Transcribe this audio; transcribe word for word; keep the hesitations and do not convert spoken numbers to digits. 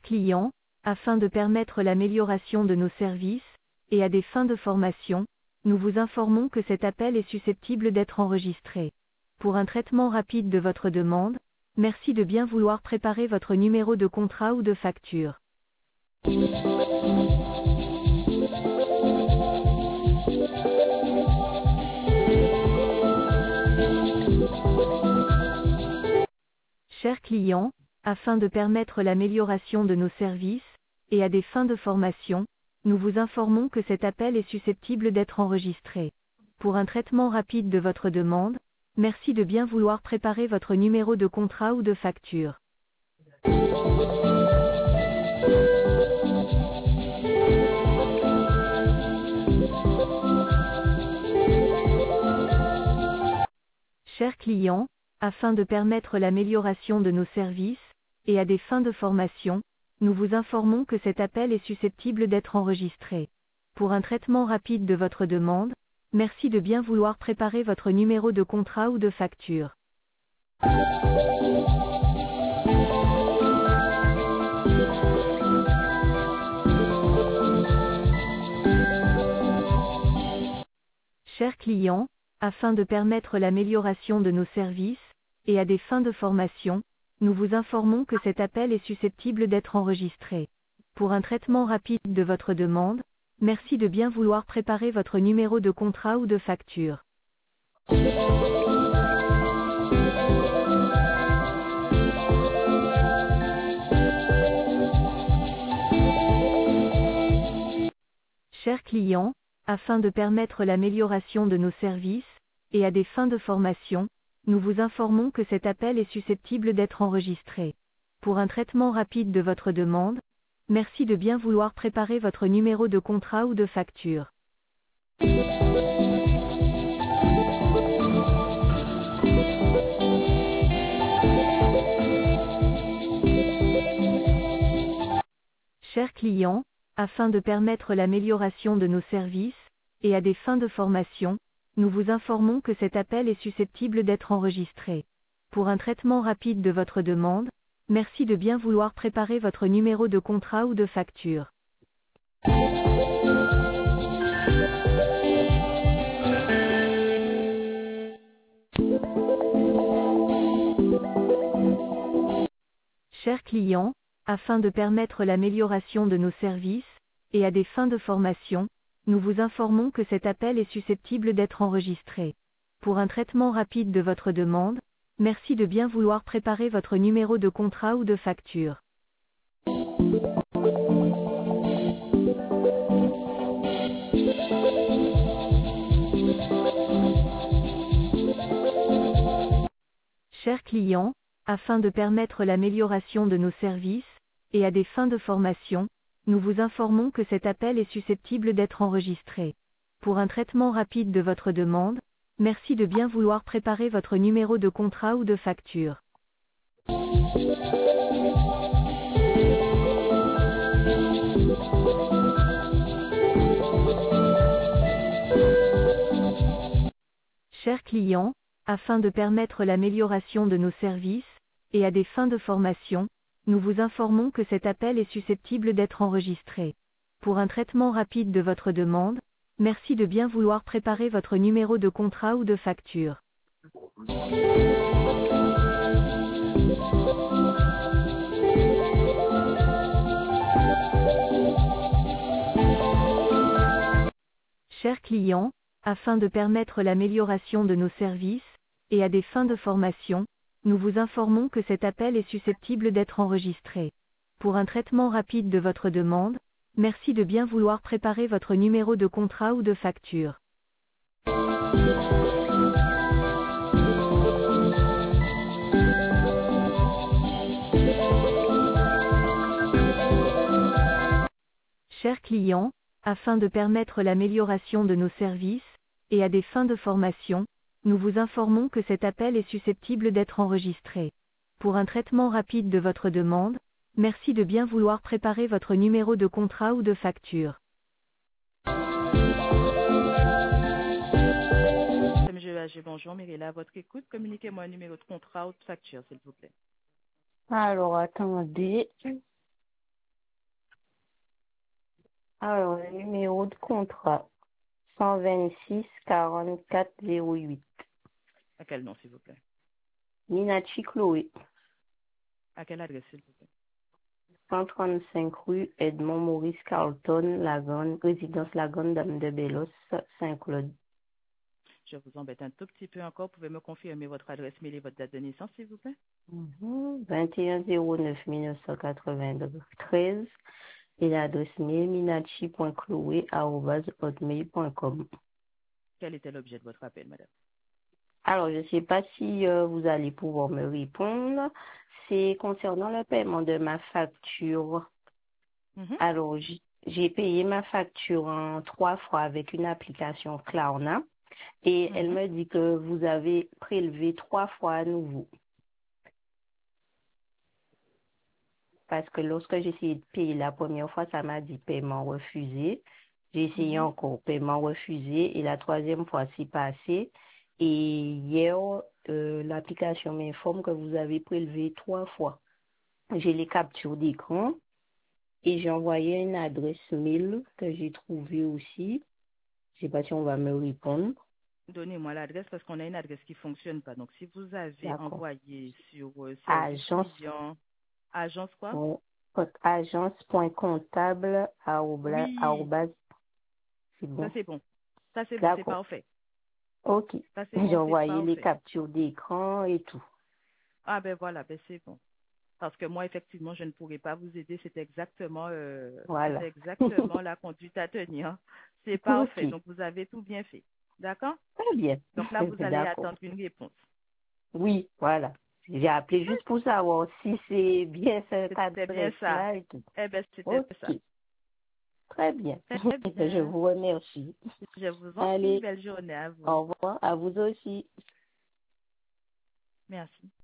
client, afin de permettre l'amélioration de nos services, et à des fins de formation, nous vous informons que cet appel est susceptible d'être enregistré. Pour un traitement rapide de votre demande, merci de bien vouloir préparer votre numéro de contrat ou de facture. Chers clients, afin de permettre l'amélioration de nos services, et à des fins de formation, nous vous informons que cet appel est susceptible d'être enregistré. Pour un traitement rapide de votre demande, merci de bien vouloir préparer votre numéro de contrat ou de facture. Chers clients, afin de permettre l'amélioration de nos services, et à des fins de formation, nous vous informons que cet appel est susceptible d'être enregistré. Pour un traitement rapide de votre demande, merci de bien vouloir préparer votre numéro de contrat ou de facture. Chers clients, afin de permettre l'amélioration de nos services, et à des fins de formation, nous vous informons que cet appel est susceptible d'être enregistré. Pour un traitement rapide de votre demande, merci de bien vouloir préparer votre numéro de contrat ou de facture. Chers clients, afin de permettre l'amélioration de nos services, et à des fins de formation, nous vous informons que cet appel est susceptible d'être enregistré. Pour un traitement rapide de votre demande, merci de bien vouloir préparer votre numéro de contrat ou de facture. Chers clients, afin de permettre l'amélioration de nos services, et à des fins de formation, nous vous informons que cet appel est susceptible d'être enregistré. Pour un traitement rapide de votre demande, merci de bien vouloir préparer votre numéro de contrat ou de facture. Chers clients, afin de permettre l'amélioration de nos services, et à des fins de formation, nous vous informons que cet appel est susceptible d'être enregistré. Pour un traitement rapide de votre demande, merci de bien vouloir préparer votre numéro de contrat ou de facture. Chers clients, afin de permettre l'amélioration de nos services, et à des fins de formation, nous vous informons que cet appel est susceptible d'être enregistré. Pour un traitement rapide de votre demande, merci de bien vouloir préparer votre numéro de contrat ou de facture. Chers clients, afin de permettre l'amélioration de nos services, et à des fins de formation, nous vous informons que cet appel est susceptible d'être enregistré. Pour un traitement rapide de votre demande, merci de bien vouloir préparer votre numéro de contrat ou de facture. Chers clients, afin de permettre l'amélioration de nos services, et à des fins de formation, nous vous informons que cet appel est susceptible d'être enregistré. Pour un traitement rapide de votre demande, merci de bien vouloir préparer votre numéro de contrat ou de facture. Chers clients, afin de permettre l'amélioration de nos services, et à des fins de formation, nous vous informons que cet appel est susceptible d'être enregistré. Pour un traitement rapide de votre demande, merci de bien vouloir préparer votre numéro de contrat ou de facture. M G A G, bonjour, Mirella, à votre écoute. Communiquez-moi un numéro de contrat ou de facture, s'il vous plaît. Alors, attendez. Alors, le numéro de contrat, cent vingt-six quarante-quatre zéro huit. À quel nom, s'il vous plaît? Minachi Chloé, À quelle adresse, s'il vous plaît? cent trente-cinq rue Edmond Maurice Carlton, Lagonne, résidence Lagonne, Dame de Bellos, Saint-Claude. Je vous embête un tout petit peu encore. Pouvez me confirmer votre adresse mail et votre date de naissance, s'il vous plaît? Mhm. vingt et un zéro neuf mille neuf cent quatre-vingt-treize et l'adresse mail minachi point chloé arobase hotmail point com. Quel était l'objet de votre appel, madame? Alors, je ne sais pas si euh, vous allez pouvoir me répondre. C'est concernant le paiement de ma facture. Mhm, Alors, j- j'ai payé ma facture en trois fois avec une application Klarna et elle mhm. me dit que vous avez prélevé trois fois à nouveau. Parce que lorsque j'ai essayé de payer la première fois, ça m'a dit paiement refusé. J'ai essayé Mhm. encore paiement refusé et la troisième fois, c'est passé. Et hier, euh, l'application m'informe que vous avez prélevé trois fois. J'ai les captures d'écran et j'ai envoyé une adresse mail que j'ai trouvée aussi. Je sais pas si on va me répondre. Donnez-moi l'adresse parce qu'on a une adresse qui ne fonctionne pas. Donc, si vous avez D'accord. envoyé sur euh, service Agence, client, agence quoi? euh, agence.comptable, arobase, Oui, arobase, c'est ça bon. c'est bon. Ça c'est bon, c'est D'accord. parfait. Ok. Ça c'est J'ai bon, c'est envoyé les parfait. captures d'écran et tout. Ah ben voilà, ben c'est bon. Parce que moi, effectivement, je ne pourrais pas vous aider. C'est exactement, euh, c'est Voilà. exactement la conduite à tenir. C'est Ok. parfait. Donc, vous avez tout bien fait. D'accord? Très bien. Donc là, vous allez D'accord. attendre une réponse. Oui, voilà. J'ai appelé juste pour savoir si c'est bien cette C'était bien ça. adresse-là et tout. Eh bien, c'était ça. Ok. Très bien. Très Je bien. vous remercie. Je vous en prie. Allez, Belle journée à vous. au revoir. À vous aussi. Merci.